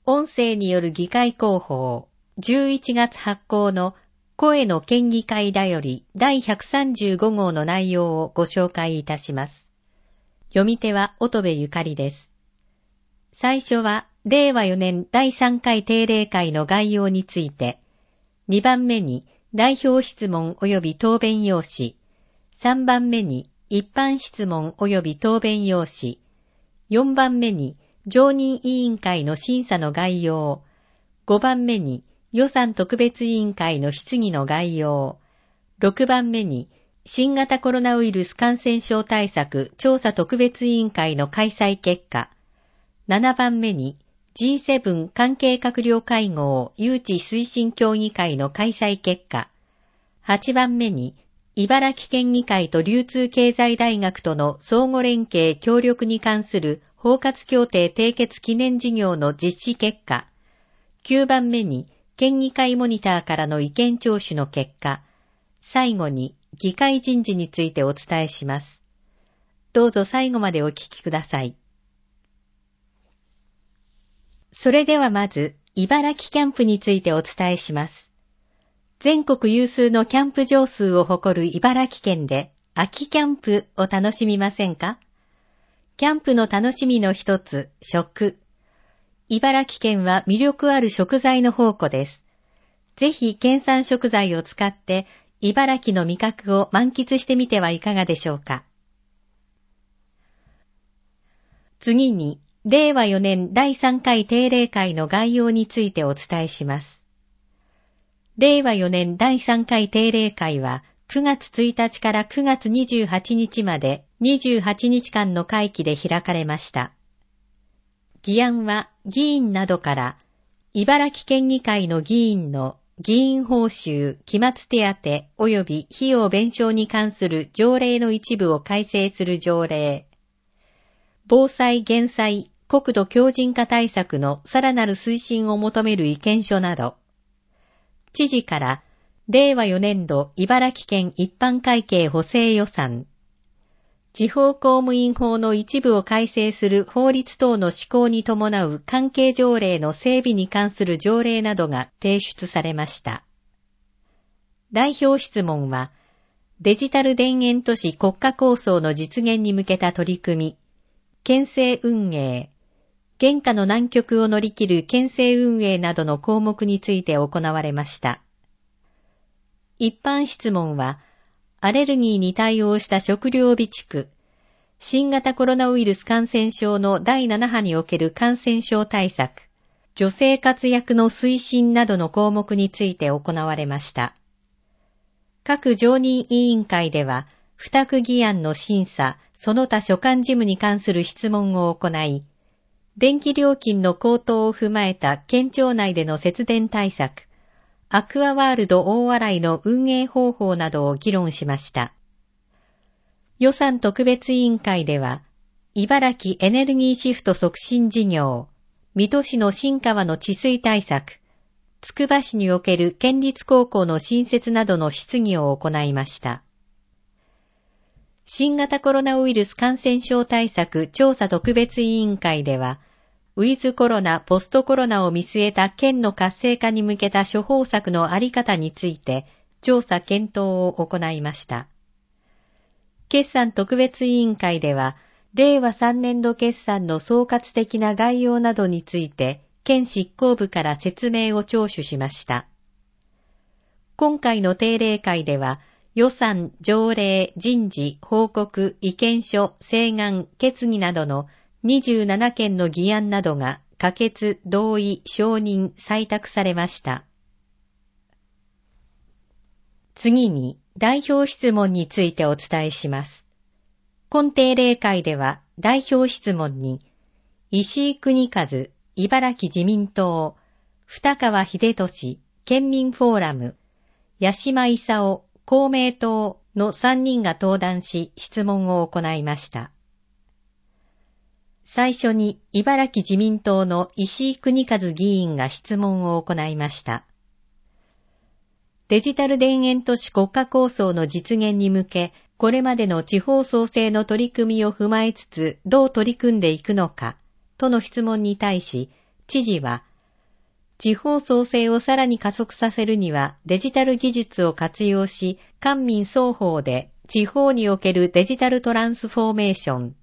音声による議会広報、11月発行の声の県議会だより第135号の内容をご紹介いたします。読み手は乙部ゆかりです。最初は令和4年第3回定例会の概要について、2番目に代表質問及び答弁用紙、3番目に一般質問及び答弁用紙、4番目に常任委員会の審査の概要、5番目に予算特別委員会の質疑の概要、6番目に新型コロナウイルス感染症対策調査特別委員会の開催結果、7番目に G7 関係閣僚会合誘致推進協議会の開催結果、8番目に茨城県議会と流通経済大学との相互連携協力に関する包括協定締結記念事業の実施結果、9番目に県議会モニターからの意見聴取の結果、最後に議会人事についてお伝えします。どうぞ最後までお聞きください。それではまず、茨城キャンプについてお伝えします。全国有数のキャンプ場数を誇る茨城県で、秋キャンプを楽しみませんか？キャンプの楽しみの一つ、食。茨城県は魅力ある食材の宝庫です。ぜひ県産食材を使って、茨城の味覚を満喫してみてはいかがでしょうか。次に、令和4年第3回定例会の概要についてお伝えします。令和4年第3回定例会は9月1日から9月28日まで28日間の会期で開かれました。議案は議員などから茨城県議会の議員の議員報酬、期末手当及び費用弁償に関する条例の一部を改正する条例、防災減災国土強靭化対策のさらなる推進を求める意見書など、知事から令和4年度茨城県一般会計補正予算、地方公務員法の一部を改正する法律等の施行に伴う関係条例の整備に関する条例などが提出されました。代表質問は、デジタル田園都市国家構想の実現に向けた取り組み、県政運営、現下の難局を乗り切る県政運営などの項目について行われました。一般質問は、アレルギーに対応した食料備蓄、新型コロナウイルス感染症の第7波における感染症対策、女性活躍の推進などの項目について行われました。各常任委員会では、付託議案の審査、その他所管事務に関する質問を行い、電気料金の高騰を踏まえた県庁内での節電対策、アクアワールド大洗の運営方法などを議論しました。予算特別委員会では、茨城エネルギーシフト促進事業、水戸市の新川の治水対策、つくば市における県立高校の新設などの質疑を行いました。新型コロナウイルス感染症対策調査特別委員会では、ウィズコロナ・ポストコロナを見据えた県の活性化に向けた処方策のあり方について調査検討を行いました。決算特別委員会では、令和3年度決算の総括的な概要などについて県執行部から説明を聴取しました。今回の定例会では、予算、条例、人事、報告、意見書、請願、決議などの27件の議案などが可決、同意、承認、採択されました。次に代表質問についてお伝えします。今定例会では代表質問に、石井邦和、茨城自民党、二川秀俊、県民フォーラム、八島功、公明党の3人が登壇し質問を行いました。最初に茨城自民党の石井邦和議員が質問を行いました。デジタル田園都市国家構想の実現に向け、これまでの地方創生の取り組みを踏まえつつどう取り組んでいくのかとの質問に対し、知事は地方創生をさらに加速させるにはデジタル技術を活用し、官民双方で地方におけるデジタルトランスフォーメーション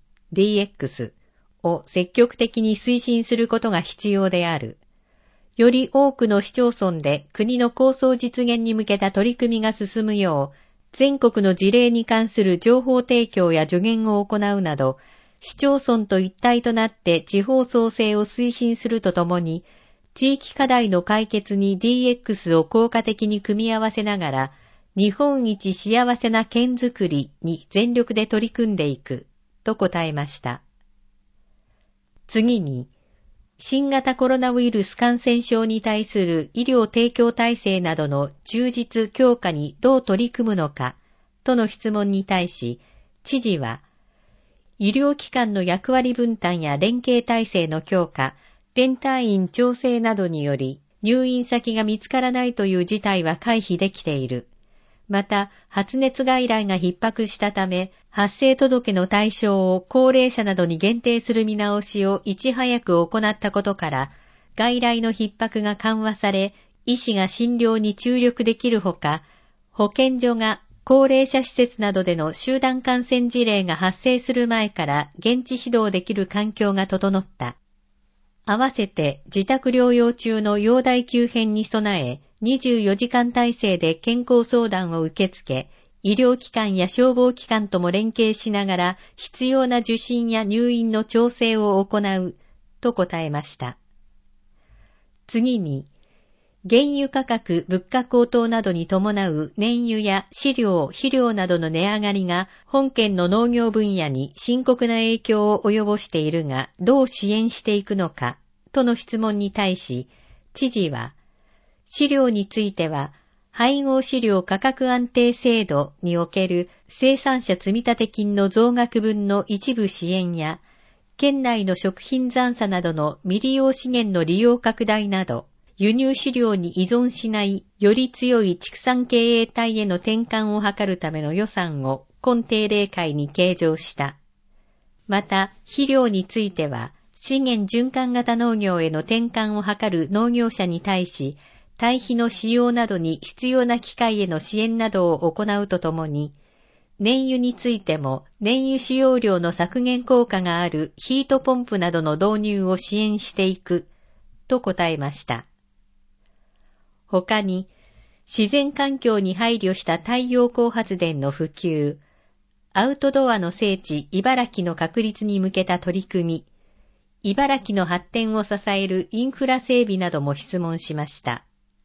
DX を積極的に推進することが必要である。より多くの市町村で国の構想実現に向けた取り組みが進むよう、全国の事例に関する情報提供や助言を行うなど、市町村と一体となって地方創生を推進するとともに、地域課題の解決に DX を効果的に組み合わせながら、日本一幸せな県づくりに全力で取り組んでいく、と答えました。次に、新型コロナウイルス感染症に対する医療提供体制などの充実強化にどう取り組むのか、との質問に対し、知事は、医療機関の役割分担や連携体制の強化、転退院調整などにより入院先が見つからないという事態は回避できている。また、発熱外来が逼迫したため、発生届の対象を高齢者などに限定する見直しをいち早く行ったことから、外来の逼迫が緩和され、医師が診療に注力できるほか、保健所が高齢者施設などでの集団感染事例が発生する前から現地指導できる環境が整った。合わせて自宅療養中の容体急変に備え、24時間体制で健康相談を受け付け、医療機関や消防機関とも連携しながら必要な受診や入院の調整を行う、と答えました。次に、原油価格、物価高騰などに伴う燃油や飼料、肥料などの値上がりが本県の農業分野に深刻な影響を及ぼしているが、どう支援していくのか、との質問に対し、知事は、飼料については、配合飼料価格安定制度における生産者積立金の増額分の一部支援や、県内の食品残差などの未利用資源の利用拡大など、輸入飼料に依存しないより強い畜産経営体への転換を図るための予算を今定例会に計上した。また、肥料については、資源循環型農業への転換を図る農業者に対し、堆肥の使用などに必要な機械への支援などを行うとともに、燃油についても燃油使用量の削減効果があるヒートポンプなどの導入を支援していく、と答えました。他に、自然環境に配慮した太陽光発電の普及、アウトドアの聖地茨城の確立に向けた取り組み、茨城の発展を支えるインフラ整備なども質問しました。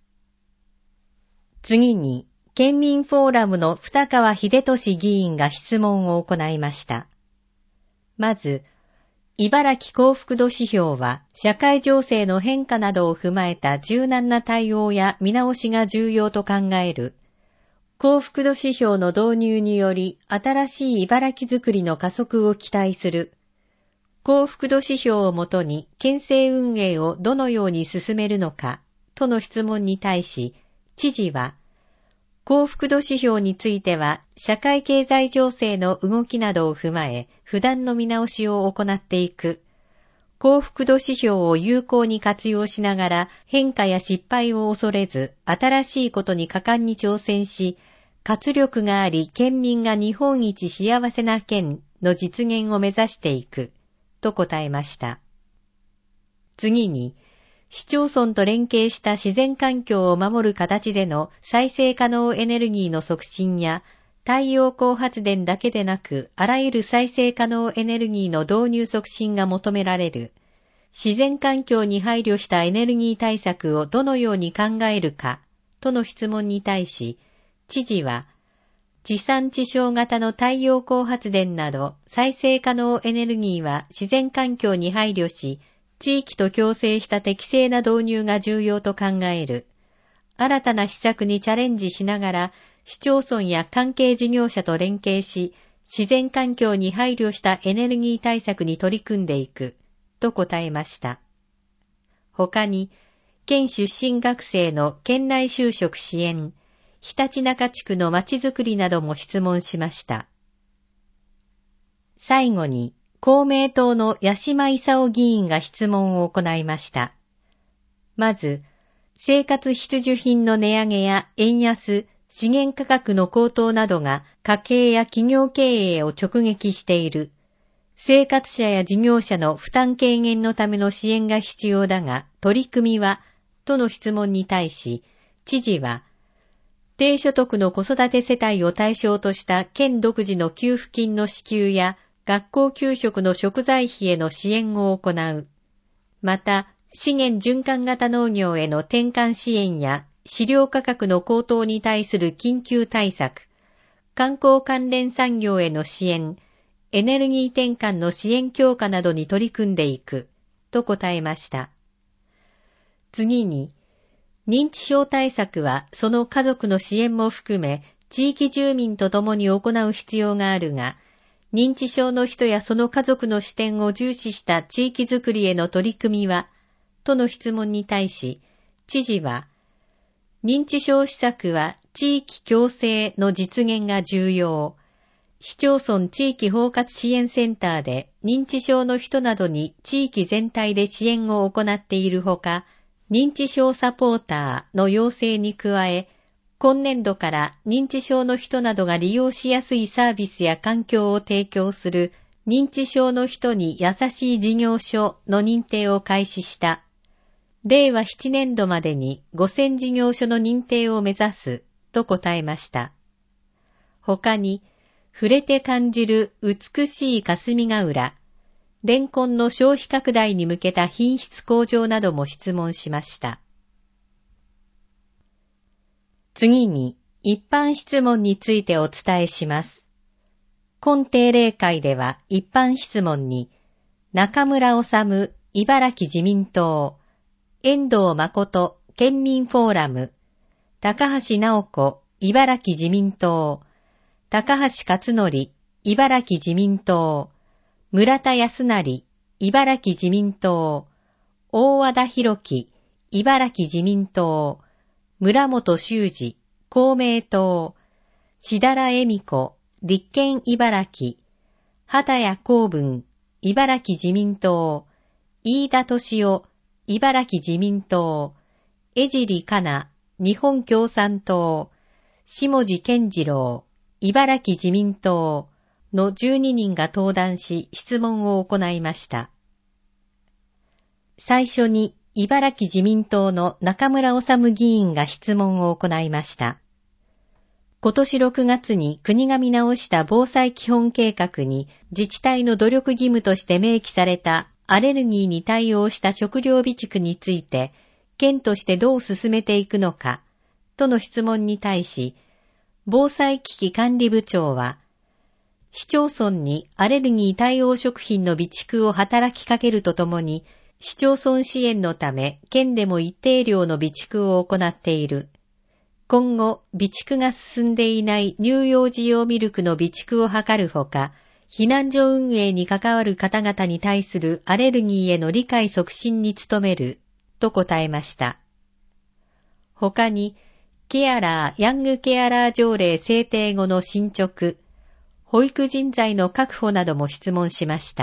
次に、県民フォーラムの二川秀俊議員が質問を行いました。まず、茨城幸福度指標は社会情勢の変化などを踏まえた柔軟な対応や見直しが重要と考える。幸福度指標の導入により新しい茨城づくりの加速を期待する。幸福度指標をもとに県政運営をどのように進めるのかとの質問に対し、知事は、幸福度指標については、社会経済情勢の動きなどを踏まえ、不断の見直しを行っていく。幸福度指標を有効に活用しながら、変化や失敗を恐れず、新しいことに果敢に挑戦し、活力があり、県民が日本一幸せな県の実現を目指していく、と答えました。次に、市町村と連携した自然環境を守る形での再生可能エネルギーの促進や、太陽光発電だけでなく、あらゆる再生可能エネルギーの導入促進が求められる。自然環境に配慮したエネルギー対策をどのように考えるか、との質問に対し、知事は、地産地消型の太陽光発電など再生可能エネルギーは自然環境に配慮し、地域と共生した適正な導入が重要と考える。新たな施策にチャレンジしながら、市町村や関係事業者と連携し、自然環境に配慮したエネルギー対策に取り組んでいく、と答えました。他に、県出身学生の県内就職支援、ひたちなか地区のまちづくりなども質問しました。最後に、公明党の八島功議員が質問を行いました。まず、 生活必需品の値上げや円安、資源価格の高騰などが家計や企業経営を直撃している。生活者や事業者の負担軽減のための支援が必要だが、取り組みはとの質問に対し、知事は、低所得の子育て世帯を対象とした県独自の給付金の支給や学校給食の食材費への支援を行う。また、資源循環型農業への転換支援や飼料価格の高騰に対する緊急対策、観光関連産業への支援、エネルギー転換の支援強化などに取り組んでいく、と答えました。次に、認知症対策はその家族の支援も含め、地域住民と共に行う必要があるが、認知症の人やその家族の視点を重視した地域づくりへの取り組みは、との質問に対し、知事は、認知症施策は地域共生の実現が重要。市町村地域包括支援センターで認知症の人などに地域全体で支援を行っているほか、認知症サポーターの養成に加え、今年度から認知症の人などが利用しやすいサービスや環境を提供する認知症の人に優しい事業所の認定を開始した。令和7年度までに5000事業所の認定を目指すと答えました。他に、触れて感じる美しい霞ヶ浦、レンコンの消費拡大に向けた品質向上なども質問しました。次に、一般質問についてお伝えします。今定例会では一般質問に、中村修、茨城自民党、遠藤誠、県民フォーラム、高橋直子、茨城自民党、高橋克典、茨城自民党、村田康成、茨城自民党、大和田博樹、茨城自民党、村本修司、公明党、志田良恵美子、立憲茨城、畑谷公文、茨城自民党、飯田敏夫、茨城自民党、江尻かな、日本共産党、下地健次郎、茨城自民党の12人が登壇し質問を行いました。最初に茨城自民党の中村修議員が質問を行いました。今年6月に国が見直した防災基本計画に自治体の努力義務として明記されたアレルギーに対応した食料備蓄について県としてどう進めていくのかとの質問に対し、防災危機管理部長は、市町村にアレルギー対応食品の備蓄を働きかけるとともに、市町村支援のため県でも一定量の備蓄を行っている。今後、備蓄が進んでいない乳幼児用ミルクの備蓄を図るほか、避難所運営に関わる方々に対するアレルギーへの理解促進に努める、と答えました。他に、ケアラー・ヤングケアラー条例制定後の進捗、保育人材の確保なども質問しました。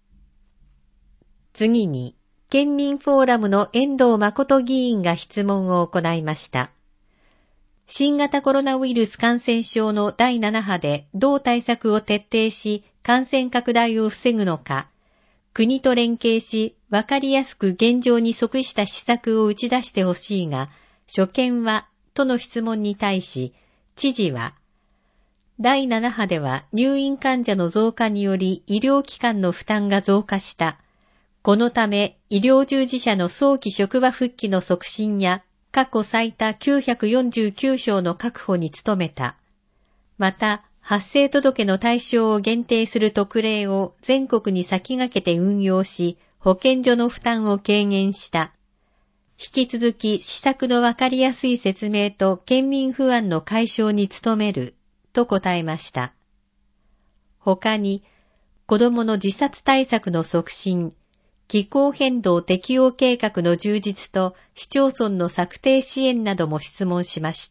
次に、県民フォーラムの遠藤誠議員が質問を行いました。新型コロナウイルス感染症の第7波でどう対策を徹底し感染拡大を防ぐのか、国と連携しわかりやすく現状に即した施策を打ち出してほしいが、所見はとの質問に対し、知事は、第7波では入院患者の増加により医療機関の負担が増加した。このため医療従事者の早期職場復帰の促進や過去最多949床の確保に努めた。また、発生届の対象を限定する特例を全国に先駆けて運用し、保健所の負担を軽減した。引き続き施策のわかりやすい説明と県民不安の解消に努める、と答えました。他に、子どもの自殺対策の促進、気候変動適応計画の充実と市町村の策定支援なども質問しました。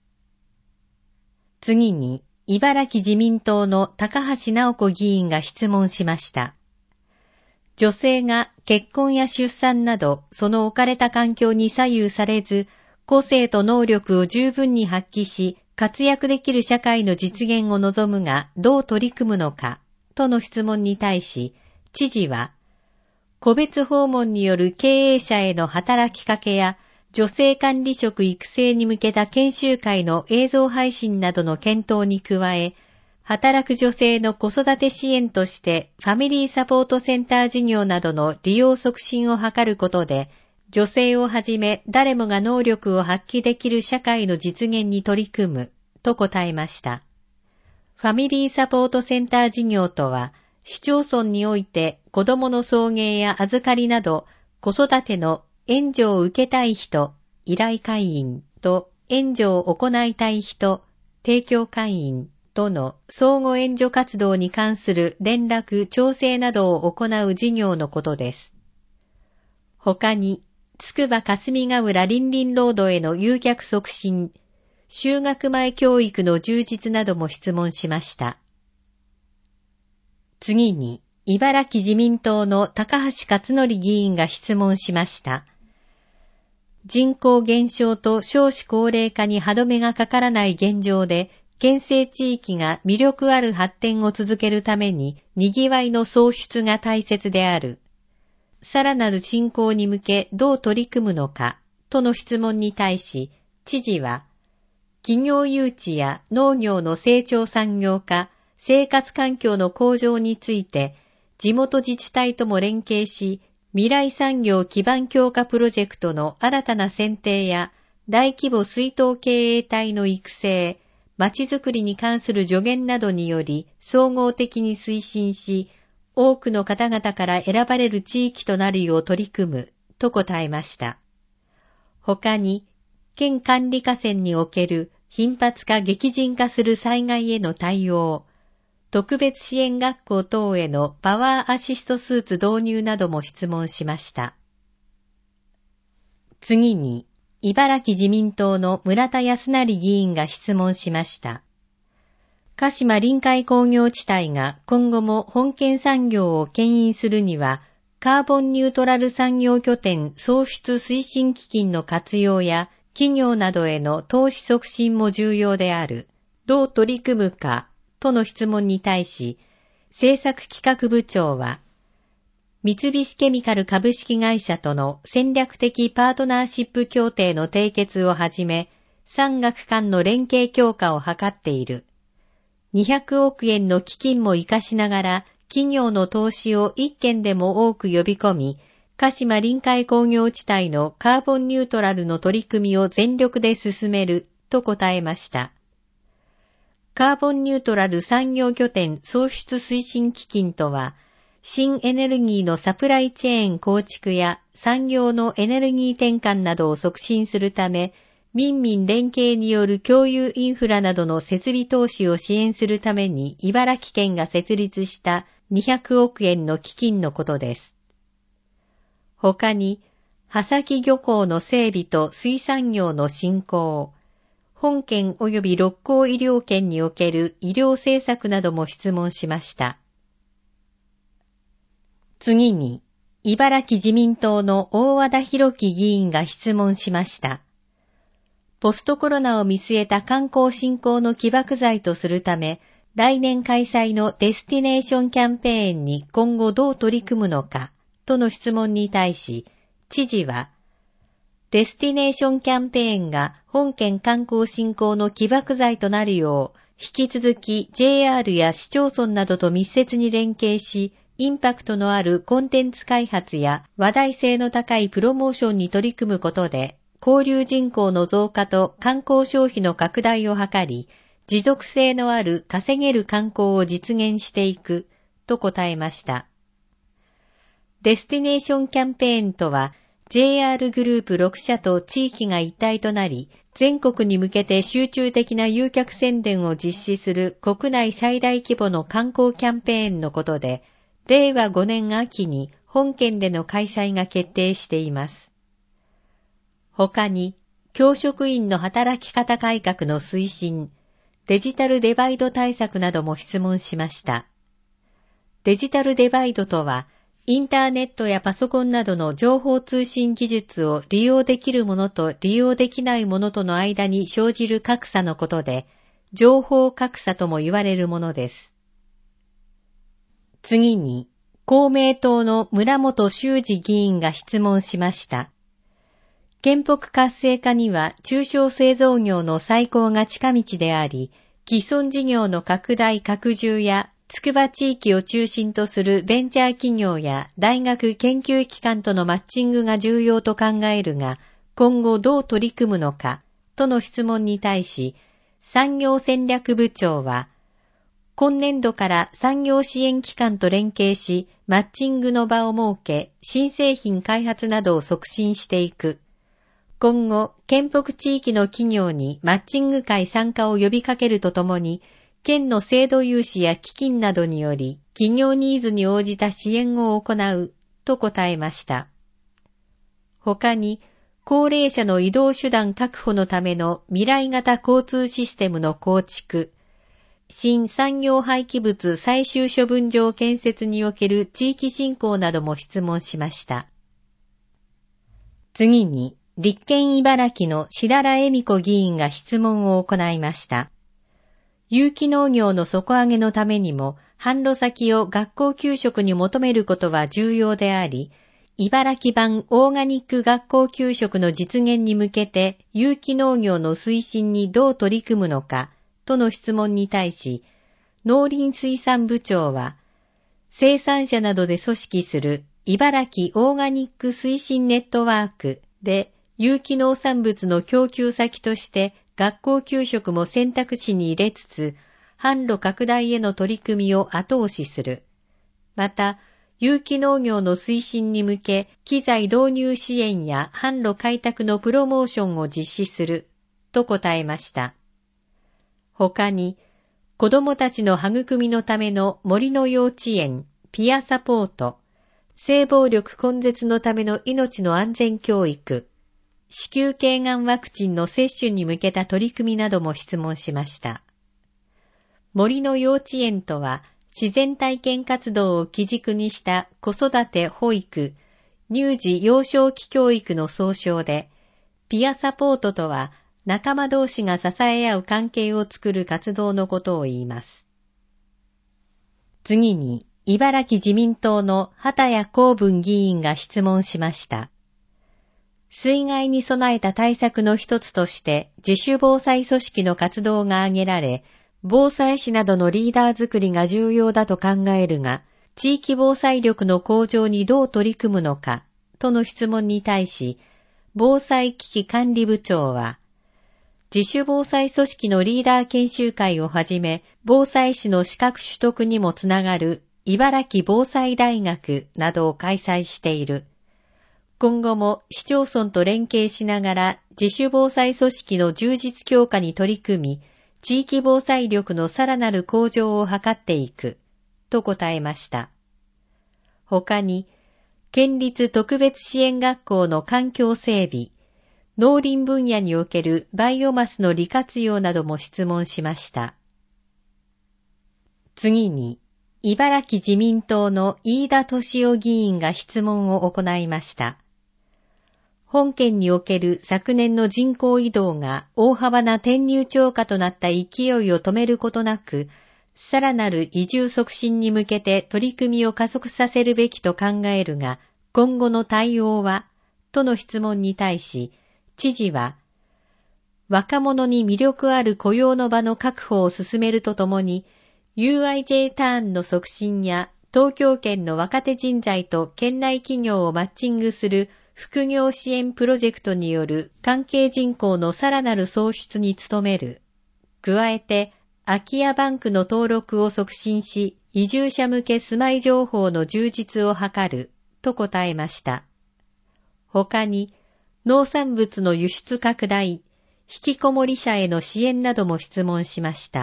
次に、茨城自民党の高橋直子議員が質問しました。 女性が結婚や出産などその置かれた環境に左右されず、個性と能力を十分に発揮し、活躍できる社会の実現を望むがどう取り組むのかとの質問に対し、知事は、個別訪問による経営者への働きかけや、女性管理職育成に向けた研修会の映像配信などの検討に加え、働く女性の子育て支援としてファミリーサポートセンター事業などの利用促進を図ることで、女性をはじめ誰もが能力を発揮できる社会の実現に取り組むと答えました。ファミリーサポートセンター事業とは、市町村において子どもの送迎や預かりなど子育ての援助を受けたい人、依頼会員と援助を行いたい人、提供会員との相互援助活動に関する連絡・調整などを行う事業のことです。他に、つくば霞ヶ浦りんりんロードへの誘客促進、就学前教育の充実なども質問しました。次に、茨城自民党の高橋克典議員が質問しました。人口減少と少子高齢化に歯止めがかからない現状で、県政地域が魅力ある発展を続けるために、賑わいの創出が大切である。さらなる振興に向けどう取り組むのか、との質問に対し、知事は、企業誘致や農業の成長産業化、生活環境の向上について、地元自治体とも連携し、未来産業基盤強化プロジェクトの新たな選定や、大規模水筒経営体の育成、まちづくりに関する助言などにより、総合的に推進し、多くの方々から選ばれる地域となるよう取り組む、と答えました。他に、県管理河川における頻発化激甚化する災害への対応、特別支援学校等へのパワーアシストスーツ導入なども質問しました。次に、茨城自民党の村田康成議員が質問しました。鹿島臨海工業地帯が今後も本県産業を牽引するには、カーボンニュートラル産業拠点創出推進基金の活用や企業などへの投資促進も重要である。どう取り組むかとの質問に対し、政策企画部長は、三菱ケミカル株式会社との戦略的パートナーシップ協定の締結をはじめ、産学間の連携強化を図っている。200億円の基金も活かしながら、企業の投資を一件でも多く呼び込み、鹿島臨海工業地帯のカーボンニュートラルの取り組みを全力で進めると答えました。カーボンニュートラル産業拠点創出推進基金とは、新エネルギーのサプライチェーン構築や産業のエネルギー転換などを促進するため、民民連携による共有インフラなどの設備投資を支援するために茨城県が設立した200億円の基金のことです。他に、波崎漁港の整備と水産業の振興、本県及び六甲医療圏における医療政策なども質問しました。次に、茨城自民党の大和田博樹議員が質問しました。ポストコロナを見据えた観光振興の起爆剤とするため、来年開催のデスティネーションキャンペーンに今後どう取り組むのか、との質問に対し、知事は、デスティネーションキャンペーンが本県観光振興の起爆剤となるよう、引き続き JR や市町村などと密接に連携し、インパクトのあるコンテンツ開発や話題性の高いプロモーションに取り組むことで、交流人口の増加と観光消費の拡大を図り、持続性のある稼げる観光を実現していく、と答えました。デスティネーションキャンペーンとは、JR グループ6社と地域が一体となり、全国に向けて集中的な誘客宣伝を実施する国内最大規模の観光キャンペーンのことで、令和5年秋に本県での開催が決定しています。他に、教職員の働き方改革の推進、デジタルデバイド対策なども質問しました。デジタルデバイドとは、 インターネットやパソコンなどの情報通信技術を利用できるものと利用できないものとの間に生じる格差のことで、情報格差とも言われるものです。次に、公明党の村本修司議員が質問しました。県北活性化には中小製造業の再興が近道であり、既存事業の拡大拡充やつくば地域を中心とするベンチャー企業や大学研究機関とのマッチングが重要と考えるが、今後どう取り組むのかとの質問に対し、産業戦略部長は、今年度から産業支援機関と連携し、マッチングの場を設け、新製品開発などを促進していく。今後、県北地域の企業にマッチング会参加を呼びかけるとともに、県の制度融資や基金などにより、企業ニーズに応じた支援を行う、と答えました。他に、高齢者の移動手段確保のための未来型交通システムの構築、新産業廃棄物最終処分場建設における地域振興なども質問しました。次に、立憲茨城の白良恵美子議員が質問を行いました。有機農業の底上げのためにも、販路先を学校給食に求めることは重要であり、茨城版オーガニック学校給食の実現に向けて有機農業の推進にどう取り組むのか、との質問に対し、農林水産部長は、生産者などで組織する茨城オーガニック推進ネットワークで有機農産物の供給先として学校給食も選択肢に入れつつ、販路拡大への取り組みを後押しする。また、有機農業の推進に向け、機材導入支援や販路開拓のプロモーションを実施する、と答えました。他に、子どもたちの育みのための森の幼稚園、ピアサポート、性暴力根絶のための命の安全教育、子宮頸がんワクチンの接種に向けた取り組みなども質問しました。森の幼稚園とは、自然体験活動を基軸にした子育て保育、乳児幼少期教育の総称で、ピアサポートとは、仲間同士が支え合う関係を作る活動のことを言います。次に、茨城自民党の畑谷公文議員が質問しました。水害に備えた対策の一つとして自主防災組織の活動が挙げられ、防災士などのリーダー作りが重要だと考えるが、地域防災力の向上にどう取り組むのか、との質問に対し、防災危機管理部長は、自主防災組織のリーダー研修会をはじめ、防災士の資格取得にもつながる茨城防災大学などを開催している。今後も市町村と連携しながら自主防災組織の充実強化に取り組み、地域防災力のさらなる向上を図っていく、と答えました。他に、県立特別支援学校の環境整備、農林分野におけるバイオマスの利活用なども質問しました。次に、茨城自民党の飯田俊夫議員が質問を行いました。本県における昨年の人口移動が大幅な転入超過となった勢いを止めることなく、さらなる移住促進に向けて取り組みを加速させるべきと考えるが、今後の対応は、との質問に対し、知事は、若者に魅力ある雇用の場の確保を進めるとともに、UIJ ターンの促進や東京圏の若手人材と県内企業をマッチングする副業支援プロジェクトによる関係人口のさらなる創出に努める。加えて、空き家バンクの登録を促進し、移住者向け住まい情報の充実を図る、と答えました。他に、農産物の輸出拡大、引きこもり者への支援なども質問しました。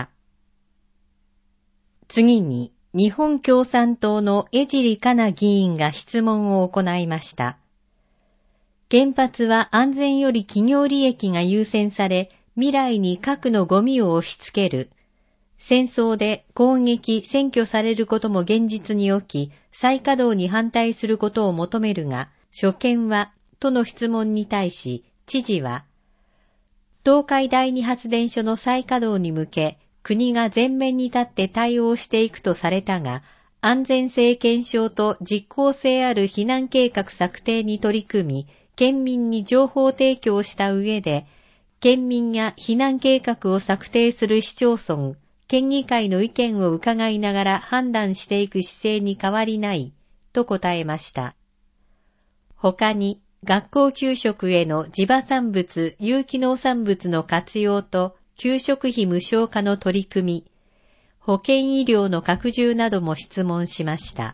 次に、日本共産党の江尻かな議員が質問を行いました。原発は安全より企業利益が優先され、未来に核のゴミを押し付ける。 戦争で攻撃、占拠されることも現実に起き、再稼働に反対することを求めるが、所見は、との質問に対し、知事は、東海第二発電所の再稼働に向け、国が前面に立って対応していくとされたが、安全性検証と実効性ある避難計画策定に取り組み、県民に情報提供した上で、県民や避難計画を策定する市町村、県議会の意見を伺いながら判断していく姿勢に変わりない、と答えました。他に、学校給食への地場産物、有機農産物の活用と、給食費無償化の取り組み、保健医療の拡充なども質問しました。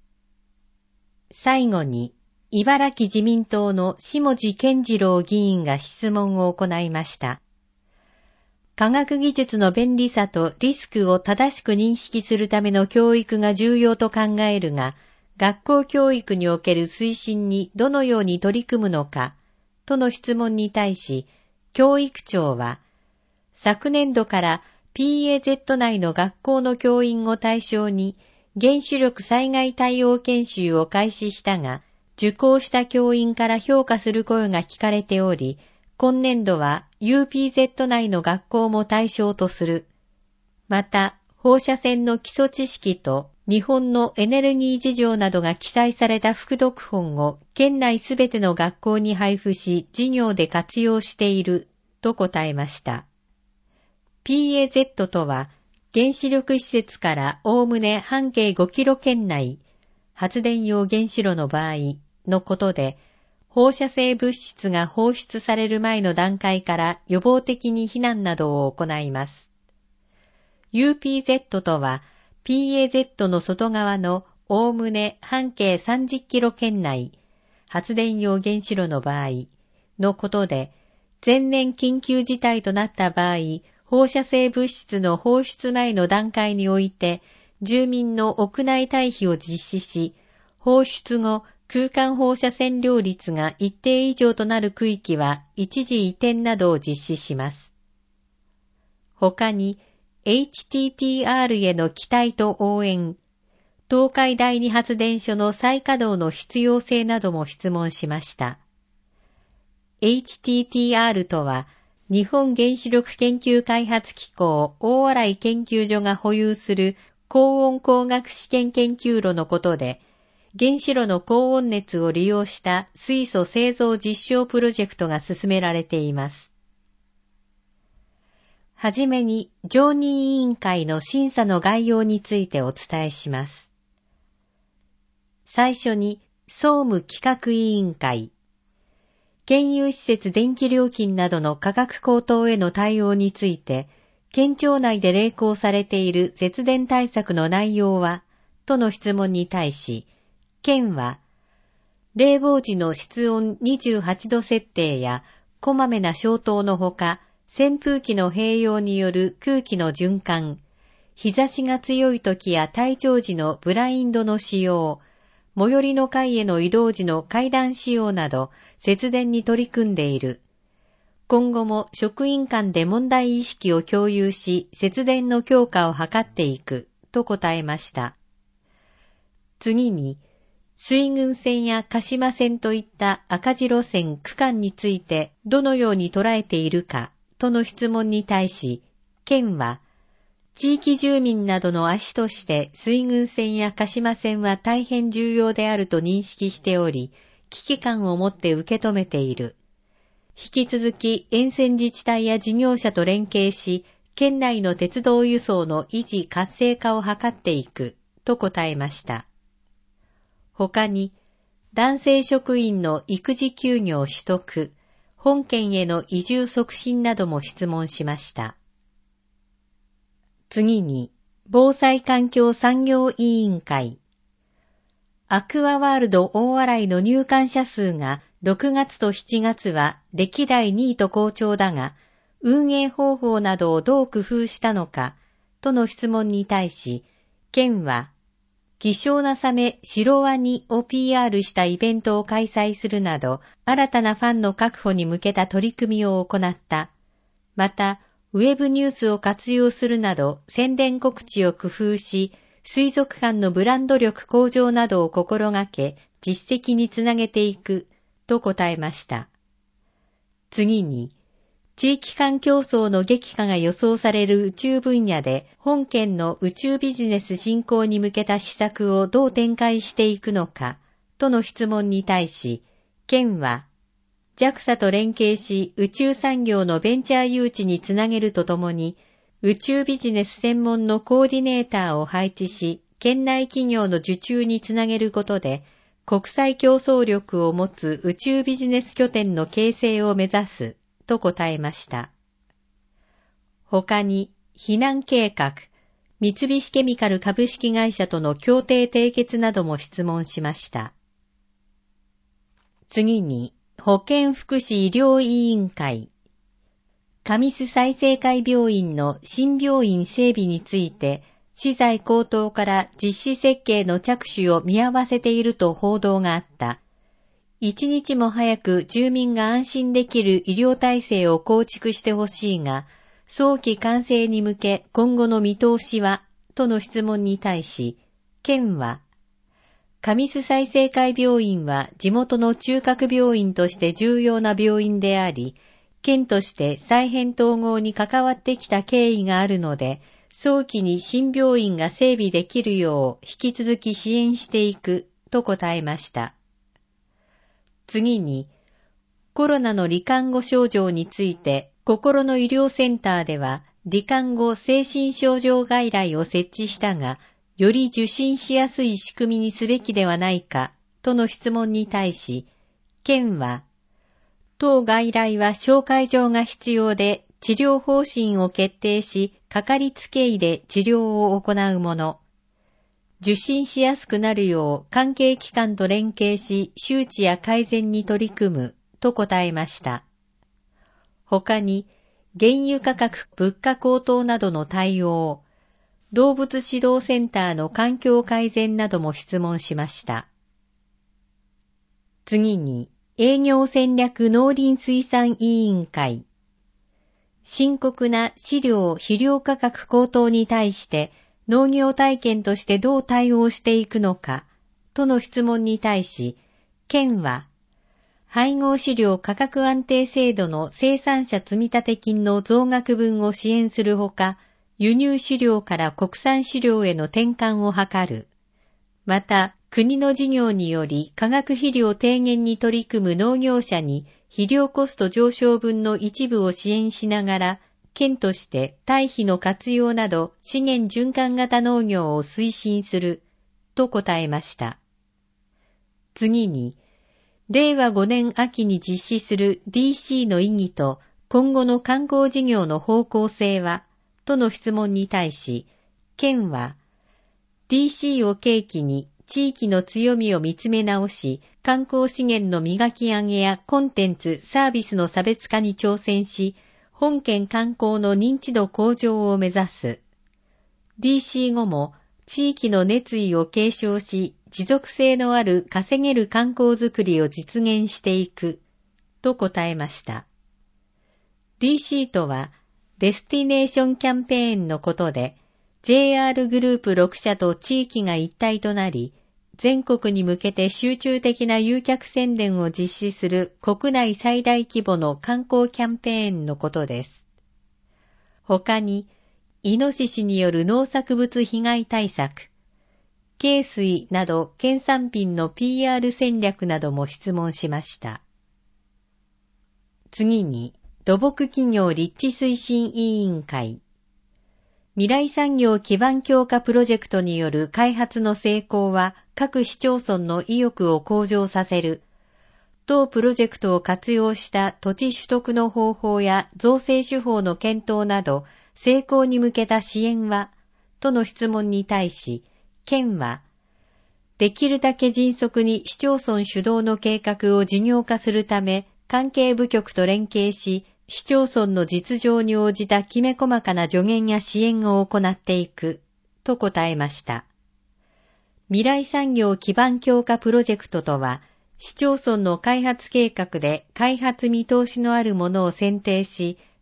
最後に、茨城自民党の下地健次郎議員が質問を行いました。科学技術の便利さとリスクを正しく認識するための教育が重要と考えるが、学校教育における推進にどのように取り組むのか、との質問に対し、教育庁は、昨年度から PAZ 内の学校の教員を対象に原子力災害対応研修を開始したが、受講した教員から評価する声が聞かれており、今年度は UPZ 内の学校も対象とする。また、放射線の基礎知識と日本のエネルギー事情などが記載された副読本を県内すべての学校に配布し、授業で活用している、と答えました。PAZ とは、原子力施設からおおむね半径5キロ圏内、発電用原子炉の場合のことで、放射性物質が放出される前の段階から予防的に避難などを行います。UPZ とは、PAZ の外側のおおむね半径30キロ圏内、発電用原子炉の場合のことで、全面緊急事態となった場合、放射性物質の放出前の段階において、住民の屋内退避を実施し、放出後、空間放射線量率が一定以上となる区域は一時移転などを実施します。他に、HTTR への期待と応援、東海第二発電所の再稼働の必要性なども質問しました。HTTR とは、日本原子力研究開発機構大洗研究所が保有する高温光学試験研究炉のことで、原子炉の高温熱を利用した水素製造実証プロジェクトが進められています。はじめに、常任委員会の審査の概要についてお伝えします。最初に、総務企画委員会。県有施設電気料金などの価格高騰への対応について、県庁内で励行されている節電対策の内容は、との質問に対し、県は、冷房時の室温28度設定や、こまめな消灯のほか、扇風機の併用による空気の循環、日差しが強い時や体調時のブラインドの使用、最寄りの階への移動時の階段使用など、節電に取り組んでいる。今後も職員間で問題意識を共有し、節電の強化を図っていく、と答えました。次に、水郡線や鹿島線といった赤字路線区間についてどのように捉えているか、との質問に対し、県は、地域住民などの足として水郡線や鹿島線は大変重要であると認識しており、危機感を持って受け止めている。引き続き沿線自治体や事業者と連携し、県内の鉄道輸送の維持活性化を図っていく、と答えました。他に、男性職員の育児休業取得、本県への移住促進なども質問しました。次に、防災環境産業委員会。アクアワールド大洗の入館者数が6月と7月は歴代2位と好調だが、運営方法などをどう工夫したのか、との質問に対し、県は、希少なサメシロワニを PR したイベントを開催するなど、新たなファンの確保に向けた取り組みを行った。また、 ウェブニュースを活用するなど宣伝告知を工夫し、水族館のブランド力向上などを心がけ、実績につなげていく、と答えました。次に、地域間競争の激化が予想される宇宙分野で、本県の宇宙ビジネス振興に向けた施策をどう展開していくのか、との質問に対し、県は、JAXA と連携し宇宙産業のベンチャー誘致につなげるとともに、宇宙ビジネス専門のコーディネーターを配置し、県内企業の受注につなげることで、国際競争力を持つ宇宙ビジネス拠点の形成を目指す、と答えました。他に、避難計画、三菱ケミカル株式会社との協定締結なども質問しました。次に、保健福祉医療委員会。神栖済生会病院の新病院整備について、資材高騰から実施設計の着手を見合わせていると報道があった。一日も早く住民が安心できる医療体制を構築してほしいが、早期完成に向け今後の見通しは、との質問に対し、県は、神栖済生会病院は地元の中核病院として重要な病院であり、県として再編統合に関わってきた経緯があるので、早期に新病院が整備できるよう引き続き支援していくと答えました。次に、コロナの罹患後症状について、心の医療センターでは罹患後精神症状外来を設置したが、より受診しやすい仕組みにすべきではないか、との質問に対し、県は、当外来は紹介状が必要で、治療方針を決定し、かかりつけ医で治療を行うもの。受診しやすくなるよう関係機関と連携し、周知や改善に取り組む、と答えました。他に、原油価格、物価高騰などの対応、動物指導センターの環境改善なども質問しました。次に、営業戦略農林水産委員会。深刻な飼料・肥料価格高騰に対して農業体験としてどう対応していくのか、との質問に対し、県は、配合飼料価格安定制度の生産者積立金の増額分を支援するほか、輸入飼料から国産飼料への転換を図る。また、国の事業により化学肥料低減に取り組む農業者に肥料コスト上昇分の一部を支援しながら、県として堆肥の活用など資源循環型農業を推進する、と答えました。次に、令和5年秋に実施する DC の意義と今後の観光事業の方向性は、との質問に対し、県は、DC を契機に地域の強みを見つめ直し、観光資源の磨き上げやコンテンツ、サービスの差別化に挑戦し、本県観光の認知度向上を目指す。DC 後も地域の熱意を継承し、持続性のある稼げる観光づくりを実現していく、と答えました。DC とは、デスティネーションキャンペーンのことで、JR グループ6社と地域が一体となり、全国に向けて集中的な誘客宣伝を実施する国内最大規模の観光キャンペーンのことです。他に、イノシシによる農作物被害対策、鶏水など県産品の PR 戦略なども質問しました。次に、土木企業立地推進委員会。未来産業基盤強化プロジェクトによる開発の成功は各市町村の意欲を向上させる。当プロジェクトを活用した土地取得の方法や造成手法の検討など成功に向けた支援は、との質問に対し、県は、できるだけ迅速に市町村主導の計画を事業化するため、関係部局と連携し、市町村の実情に応じたきめ細かな助言や支援を行っていく、と答えました。未来産業基盤強化プロジェクトとは、市町村の開発計画で開発見通しのあるものを選定し、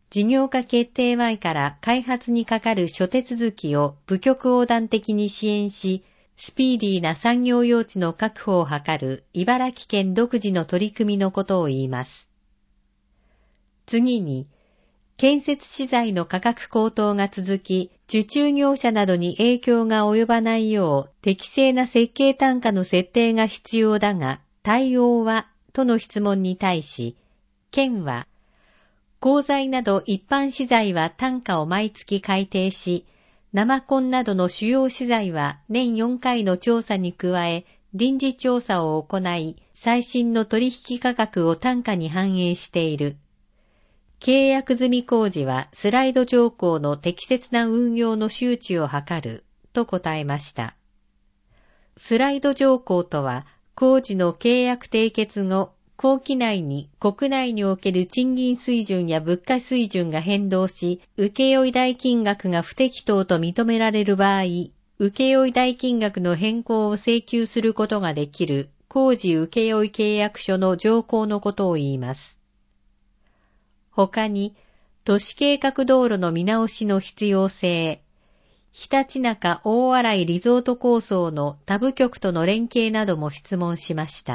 事業化決定前から開発にかかる諸手続きを部局横断的に支援し、スピーディーな産業用地の確保を図る茨城県独自の取り組みのことを言います。次に、建設資材の価格高騰が続き、受注業者などに影響が及ばないよう適正な設計単価の設定が必要だが、対応はとの質問に対し、県は、鋼材など一般資材は単価を毎月改定し、生コンなどの主要資材は年4回の調査に加え、臨時調査を行い、最新の取引価格を単価に反映している。契約済み工事はスライド条項の適切な運用の周知を図る、と答えました。スライド条項とは、工事の契約締結後、工期内に国内における賃金水準や物価水準が変動し、請負代金額が不適当と認められる場合、請負代金額の変更を請求することができる工事請負契約書の条項のことを言います。他に、都市計画道路の見直しの必要性、ひたちなか大洗リゾート構想の他部局との連携なども質問しました。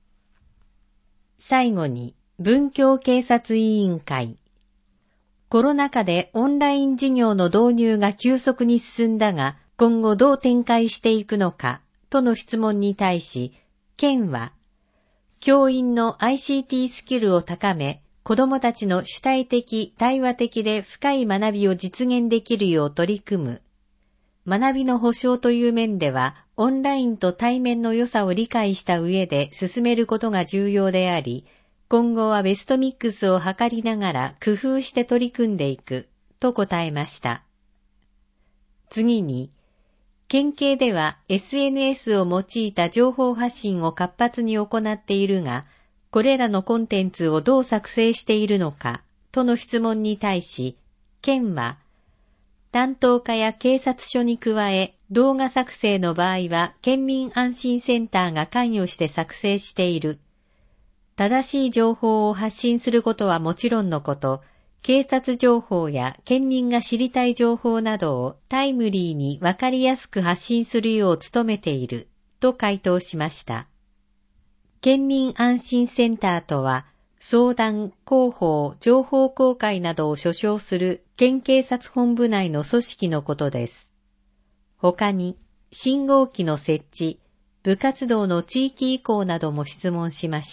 最後に、文教警察委員会。コロナ禍でオンライン授業の導入が急速に進んだが、今後どう展開していくのか、との質問に対し、県は、教員の ICT スキルを高め、子どもたちの主体的、対話的で深い学びを実現できるよう取り組む。学びの保障という面では、オンラインと対面の良さを理解した上で進めることが重要であり、今後はベストミックスを図りながら工夫して取り組んでいく、と答えました。次に、県警では SNS を用いた情報発信を活発に行っているが、これらのコンテンツをどう作成しているのか、との質問に対し、県は、担当課や警察署に加え、動画作成の場合は、県民安心センターが関与して作成している。正しい情報を発信することはもちろんのこと、警察情報や県民が知りたい情報などをタイムリーにわかりやすく発信するよう努めている、と回答しました。県民安心センターとは、相談、広報、情報公開などを所掌する県警察本部内の組織のことです。他に、信号機の設置、部活動の地域移行なども質問しました。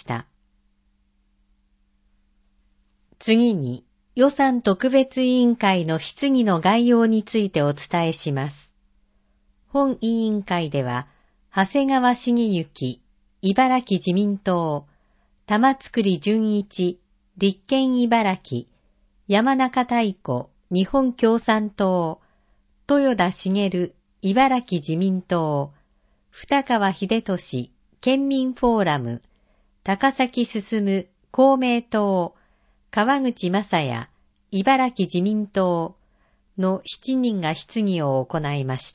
次に、予算特別委員会の質疑の概要についてお伝えします。本委員会では、長谷川茂之、茨城自民党、玉造純一、立憲茨城、山中太子、日本共産党、豊田茂、茨城自民党、二川秀俊、県民フォーラム、高崎進、公明党、川口正也、茨城自民党の7人が質疑を行いました。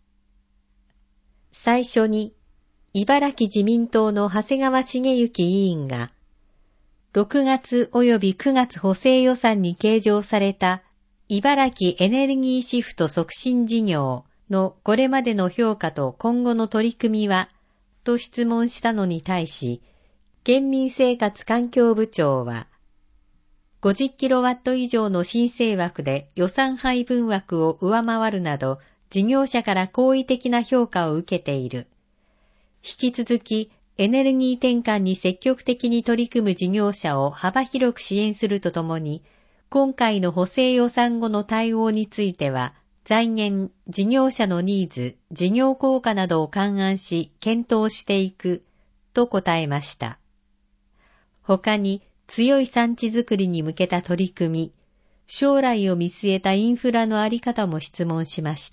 最初に、茨城自民党の長谷川茂之委員が、6月及び9月補正予算に計上された茨城エネルギーシフト促進事業のこれまでの評価と今後の取り組みは、と質問したのに対し、県民生活環境部長は、50kW 以上の申請枠で予算配分枠を上回るなど、事業者から好意的な評価を受けている。引き続き、エネルギー転換に積極的に取り組む事業者を幅広く支援するとともに、今回の補正予算後の対応については、財源、事業者のニーズ、事業効果などを勘案し、検討していく、と答えました。他に、強い産地づくりに向けた取り組み、将来を見据えたインフラのあり方も質問しました。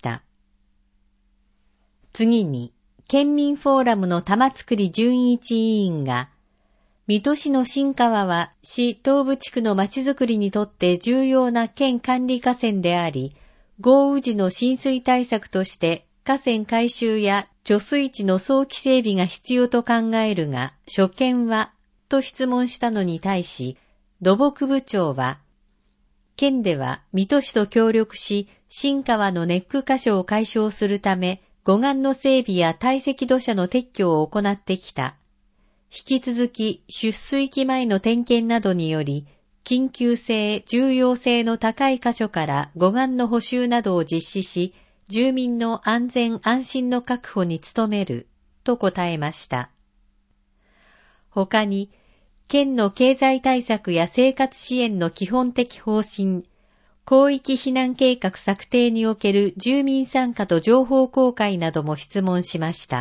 次に、県民フォーラムの玉造純一委員が、水戸市の新川は市東部地区のまちづくりにとって重要な県管理河川であり、豪雨時の浸水対策として河川改修や貯水池の早期整備が必要と考えるが、所見はと質問したのに対し、土木部長は、 県では水戸市と協力し、新川のネック箇所を解消するため、護岸の整備や堆積土砂の撤去を行ってきた。引き続き出水期前の点検などにより、緊急性、重要性の高い箇所から護岸の補修などを実施し、住民の安全安心の確保に努める、と答えました。他に、県の経済対策や生活支援の基本的方針、広域避難計画策定における住民参加と情報公開なども質問しました。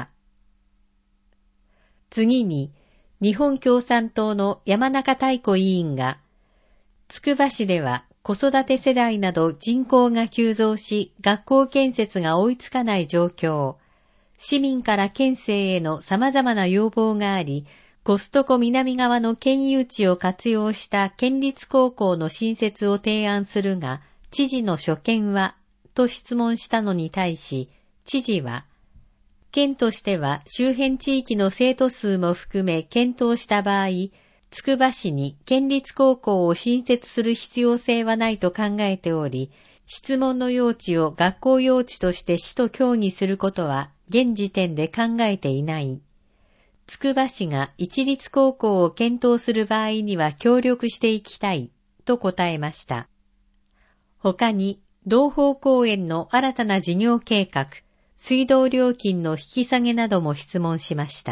次に、日本共産党の山中泰子委員が、つくば市では子育て世代など人口が急増し、学校建設が追いつかない状況、市民から県政への様々な要望があり、コストコ南側の県有地を活用した県立高校の新設を提案するが、知事の所見は、と質問したのに対し、知事は、県としては周辺地域の生徒数も含め検討した場合、つくば市に県立高校を新設する必要性はないと考えており、質問の用地を学校用地として市と協議することは現時点で考えていない。つくば市が一律高校を検討する場合には協力していきたい、と答えました。他に、同方公園の新たな事業計画、水道料金の引き下げなども質問しました。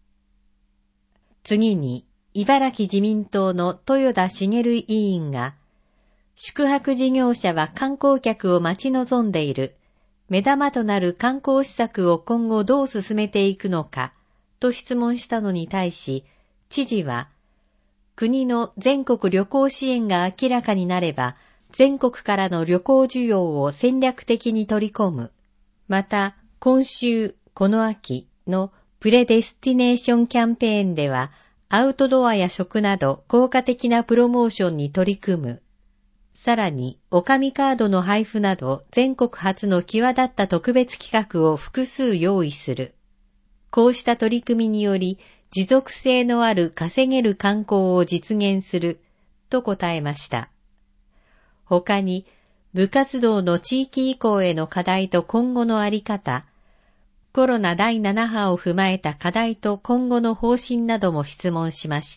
次に、茨城自民党の豊田茂委員が、宿泊事業者は観光客を待ち望んでいる。目玉となる観光施策を今後どう進めていくのか、と質問したのに対し、知事は、国の全国旅行支援が明らかになれば、全国からの旅行需要を戦略的に取り込む。また、今週、この秋のプレデスティネーションキャンペーンでは、アウトドアや食など効果的なプロモーションに取り組む。さらに、おかみカードの配布など全国初の際立った特別企画を複数用意する。こうした取り組みにより、持続性のある稼げる観光を実現する、と答えました。他に、部活動の地域移行への課題と今後のあり方、コロナ第7波を踏まえた課題と今後の方針なども質問しました。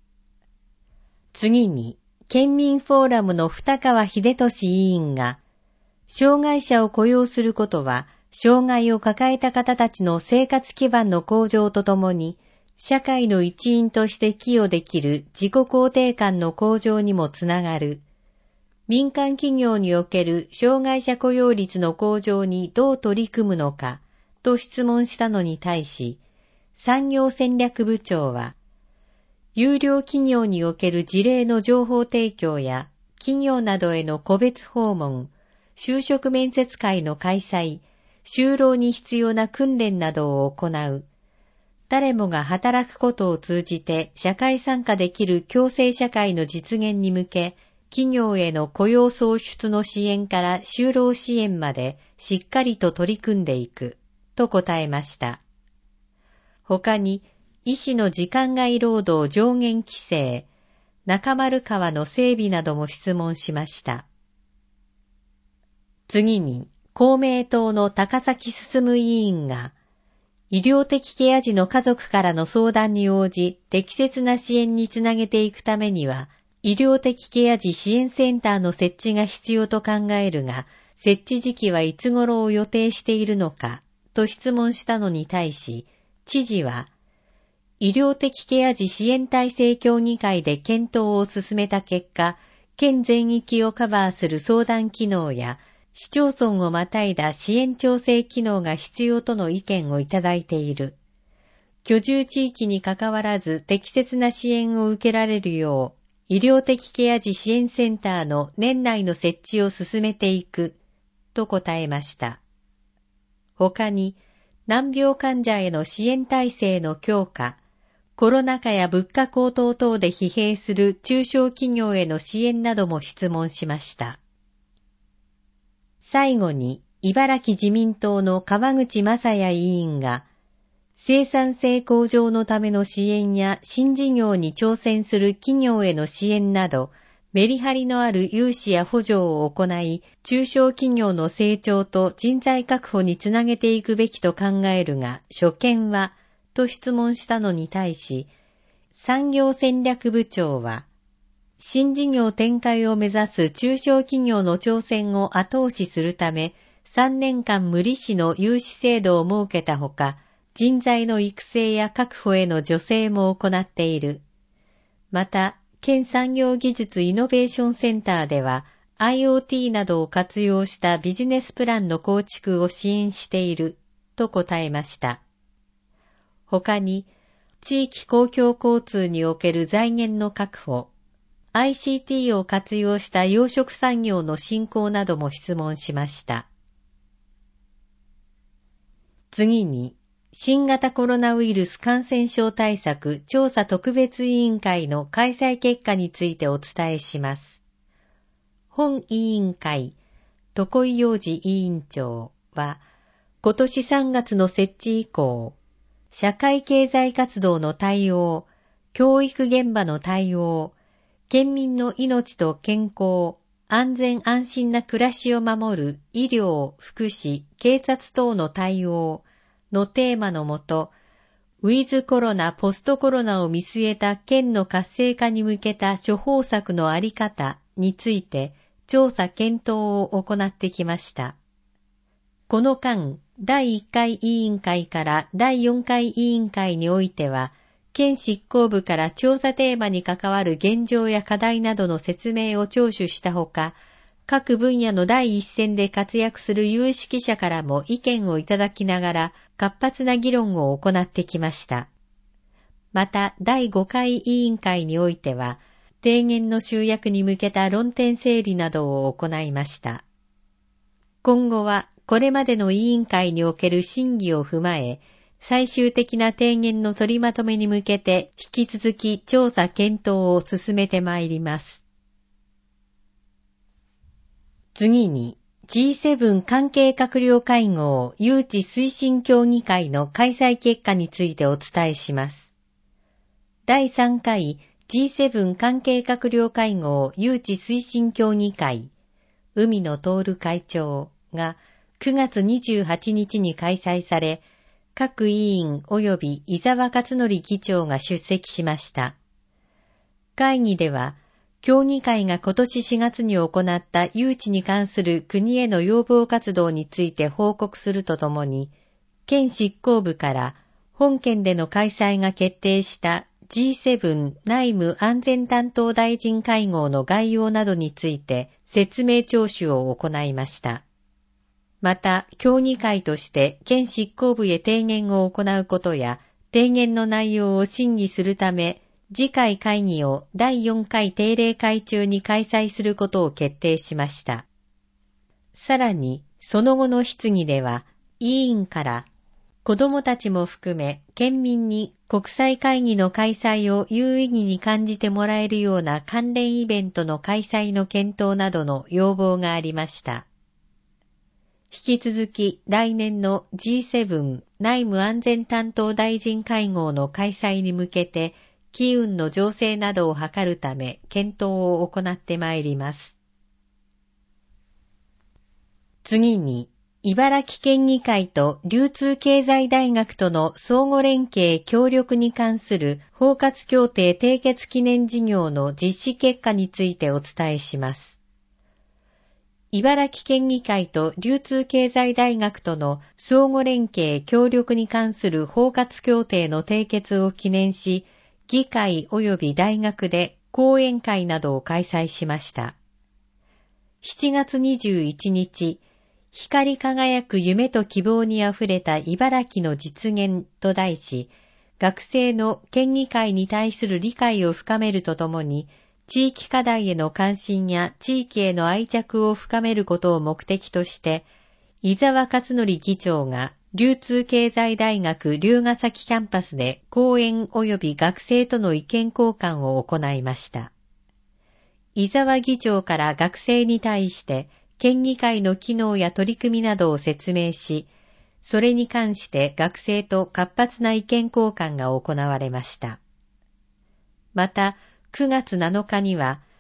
次に、県民フォーラムの二川秀俊委員が、障害者を雇用することは、障害を抱えた方たちの生活基盤の向上とともに、社会の一員として寄与できる自己肯定感の向上にもつながる。民間企業における障害者雇用率の向上にどう取り組むのか、と質問したのに対し、産業戦略部長は、有料企業における事例の情報提供や、企業などへの個別訪問、就職面接会の開催、就労に必要な訓練などを行う。誰もが働くことを通じて社会参加できる共生社会の実現に向け、企業への雇用創出の支援から就労支援までしっかりと取り組んでいく、と答えました。他に、医師の時間外労働上限規制、中丸川の整備なども質問しました。次に、公明党の高崎進委員が、医療的ケア児の家族からの相談に応じ、適切な支援につなげていくためには、医療的ケア児支援センターの設置が必要と考えるが、設置時期はいつ頃を予定しているのか、と質問したのに対し、知事は、医療的ケア児支援体制協議会で検討を進めた結果、県全域をカバーする相談機能や、市町村をまたいだ支援調整機能が必要との意見をいただいている。居住地域にかかわらず適切な支援を受けられるよう、医療的ケア児支援センターの年内の設置を進めていく、と答えました。他に、難病患者への支援体制の強化、コロナ禍や物価高騰等で疲弊する中小企業への支援なども質問しました。最後に、茨城自民党の川口正也委員が、生産性向上のための支援や新事業に挑戦する企業への支援など、 メリハリのある融資や補助を行い、中小企業の成長と人材確保につなげていくべきと考えるが、所見はと質問したのに対し、産業戦略部長は、新事業展開を目指す中小企業の挑戦を後押しするため、3年間無利子の融資制度を設けたほか、人材の育成や確保への助成も行っている。また、県産業技術イノベーションセンターでは IoT などを活用したビジネスプランの構築を支援していると答えました。他に、地域公共交通における財源の確保、ICT を活用した養殖産業の振興なども質問しました。次に、新型コロナウイルス感染症対策調査特別委員会の開催結果についてお伝えします。本委員会、床井洋二委員長は、今年3月の設置以降、社会経済活動の対応、教育現場の対応、県民の命と健康、安全安心な暮らしを守る医療、福祉、警察等の対応、のテーマのもと、ウィズコロナ・ポストコロナを見据えた県の活性化に向けた処方策のあり方について調査検討を行ってきました。この間、第1回委員会から第4回委員会においては、県執行部から調査テーマに関わる現状や課題などの説明を聴取したほか、各分野の第一線で活躍する有識者からも意見をいただきながら活発な議論を行ってきました。また第5回委員会においては提言の集約に向けた論点整理などを行いました。今後はこれまでの委員会における審議を踏まえ、最終的な提言の取りまとめに向けて引き続き調査検討を進めてまいります。次に G7 関係閣僚会合誘致推進協議会の開催結果についてお伝えします。第3回 G7 関係閣僚会合誘致推進協議会海野徹会長が9月28日に開催され、各委員及び伊沢勝則議長が出席しました。会議では、協議会が今年4月に行った誘致に関する国への要望活動について報告するとともに、県執行部から本県での開催が決定した G7 内務安全担当大臣会合の概要などについて説明聴取を行いました。また、協議会として県執行部へ提言を行うことや、提言の内容を審議するため、次回会議を第4回定例会中に開催することを決定しました。さらに、その後の質疑では、委員から子どもたちも含め県民に国際会議の開催を有意義に感じてもらえるような関連イベントの開催の検討などの要望がありました。引き続き来年の G7 内務安全担当大臣会合の開催に向けて機運の醸成などを図るため検討を行ってまいります。次に、茨城県議会と流通経済大学との相互連携協力に関する包括協定締結記念事業の実施結果についてお伝えします。茨城県議会と流通経済大学との相互連携協力に関する包括協定の締結を記念し、議会及び大学で講演会などを開催しました。7月21日、光り輝く夢と希望にあふれた茨城の実現と題し、学生の県議会に対する理解を深めるとともに、地域課題への関心や地域への愛着を深めることを目的として、伊沢勝則議長が流通経済大学龍ケ崎キャンパスで講演及び学生との意見交換を行いました。伊沢議長から学生に対して県議会の機能や取り組みなどを説明し、それに関して学生と活発な意見交換が行われました。また、9月7日には、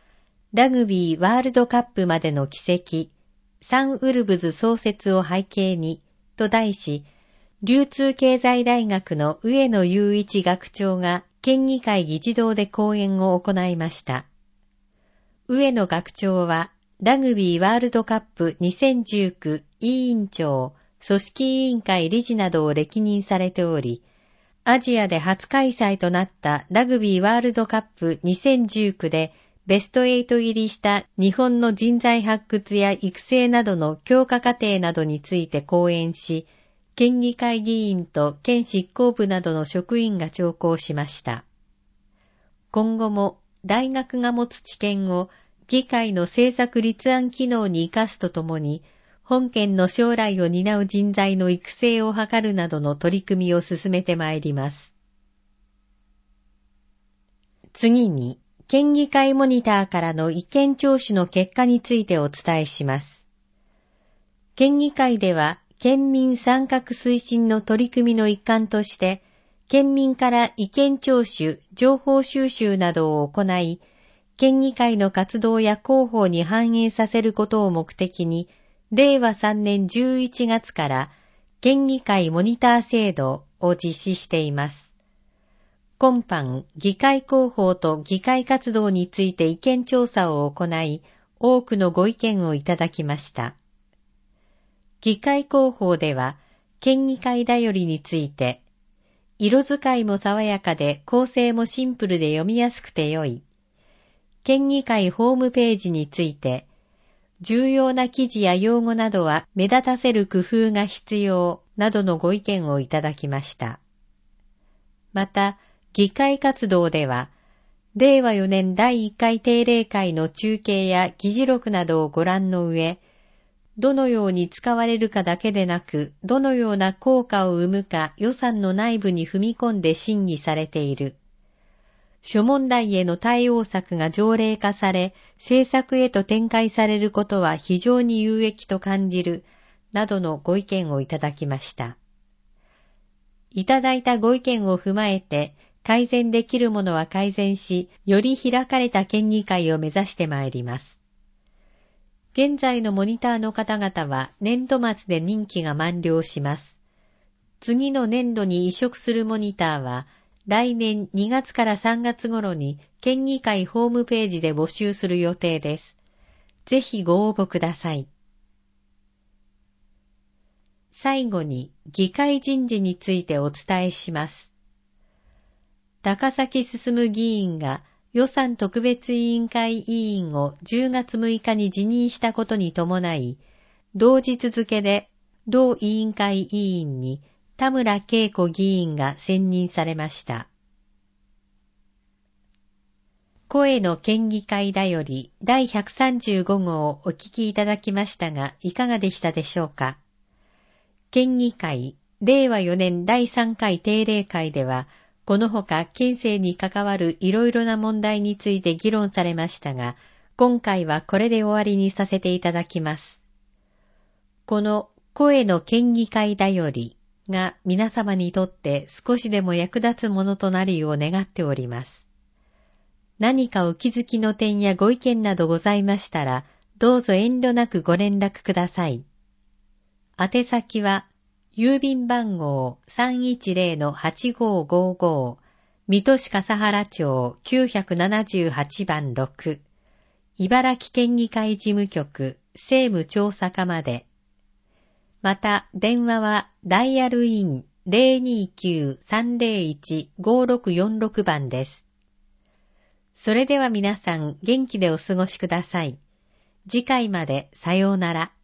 ラグビーワールドカップまでの軌跡、サンウルブズ創設を背景にと題し、流通経済大学の上野雄一学長が県議会議事堂で講演を行いました。上野学長はラグビーワールドカップ2019委員長、組織委員会理事などを歴任されており、アジアで初開催となったラグビーワールドカップ2019でベスト8入りした日本の人材発掘や育成などの強化過程などについて講演し、県議会議員と県執行部などの職員が聴講しました。今後も大学が持つ知見を議会の政策立案機能に生かすとともに、本県の将来を担う人材の育成を図るなどの取り組みを進めてまいります。次に、県議会モニターからの意見聴取の結果についてお伝えします。県議会では、県民参画推進の取り組みの一環として、県民から意見聴取、情報収集などを行い、県議会の活動や広報に反映させることを目的に、令和3年11月から県議会モニター制度を実施しています。今般、議会広報と議会活動について意見調査を行い、多くのご意見をいただきました。議会広報では、県議会だよりについて、色使いも爽やかで構成もシンプルで読みやすくて良い。県議会ホームページについて、重要な記事や用語などは目立たせる工夫が必要などのご意見をいただきました。また、議会活動では、令和4年第1回定例会の中継や議事録などをご覧の上、どのように使われるかだけでなく、どのような効果を生むか予算の内部に踏み込んで審議されている。諸問題への対応策が条例化され、政策へと展開されることは非常に有益と感じる、などのご意見をいただきました。いただいたご意見を踏まえて、改善できるものは改善し、より開かれた県議会を目指してまいります。現在のモニターの方々は年度末で任期が満了します。次の年度に移植するモニターは、来年2月から3月頃に県議会ホームページで募集する予定です。ぜひご応募ください。最後に議会人事についてお伝えします。高崎進議員が予算特別委員会委員を10月6日に辞任したことに伴い、同日付で同委員会委員に田村恵子議員が選任されました。声の県議会だより第135号をお聞きいただきましたが、いかがでしたでしょうか。県議会令和4年第3回定例会では、このほか県政に関わるいろいろな問題について議論されましたが、今回はこれで終わりにさせていただきます。この声の県議会だよりが皆様にとって少しでも役立つものとなるよう願っております。何かお気づきの点やご意見などございましたら、どうぞ遠慮なくご連絡ください。宛先は、郵便番号 310-8555 水戸市笠原町978番6茨城県議会事務局政務調査課まで。また電話はダイヤルイン 029-301-5646 番です。それでは皆さん元気でお過ごしください。次回までさようなら。